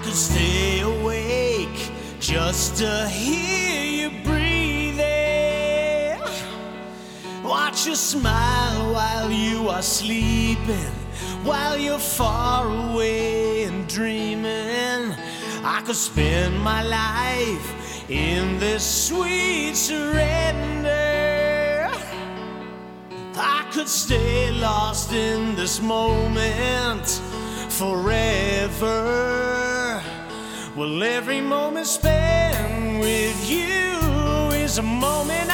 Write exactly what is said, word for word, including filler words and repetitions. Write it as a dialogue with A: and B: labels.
A: could stay awake just to hear you breathing. Watch you smile while you are sleeping, while you're far away and dreaming. I could spend my life in this sweet surrender. I could stay lost in this moment forever. Well, every moment spent with you is a moment